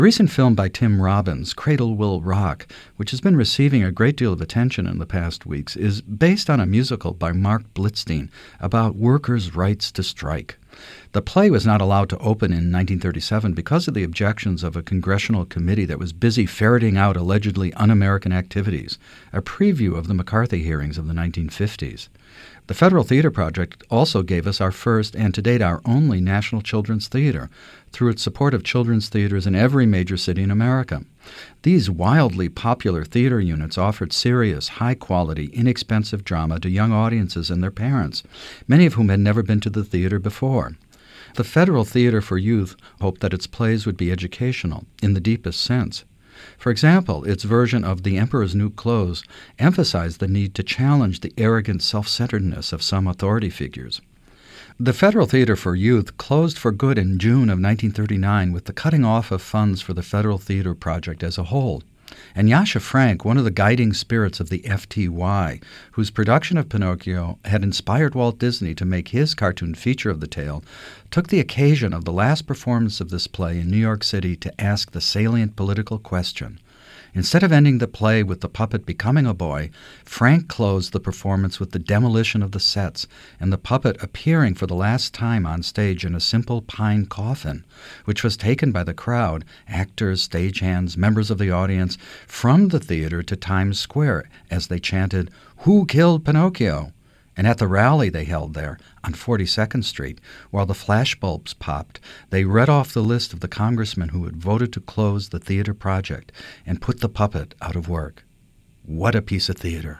A recent film by Tim Robbins, Cradle Will Rock, which has been receiving a great deal of attention in the past weeks, is based on a musical by Mark Blitzstein about workers' rights to strike. The play was not allowed to open in 1937 because of the objections of a congressional committee that was busy ferreting out allegedly un-American activities, a preview of the McCarthy hearings of the 1950s. The Federal Theater Project also gave us our first and to date our only National Children's Theater through its support of children's theaters in every major city in America. These wildly popular theater units offered serious, high-quality, inexpensive drama to young audiences and their parents, many of whom had never been to the theater before. The Federal Theater for Youth hoped that its plays would be educational, in the deepest sense. For example, its version of The Emperor's New Clothes emphasized the need to challenge the arrogant self-centeredness of some authority figures. The Federal Theater for Youth closed for good in June of 1939 with the cutting off of funds for the Federal Theater Project as a whole. And Jascha Frank, one of the guiding spirits of the FTY, whose production of Pinocchio had inspired Walt Disney to make his cartoon feature of the tale, took the occasion of the last performance of this play in New York City to ask the salient political question. Instead of ending the play with the puppet becoming a boy, Frank closed the performance with the demolition of the sets and the puppet appearing for the last time on stage in a simple pine coffin, which was taken by the crowd, actors, stagehands, members of the audience, from the theater to Times Square as they chanted, "Who killed Pinocchio?" And at the rally they held there on 42nd Street, while the flashbulbs popped, they read off the list of the congressmen who had voted to close the theater project and put the puppet out of work. What a piece of theater!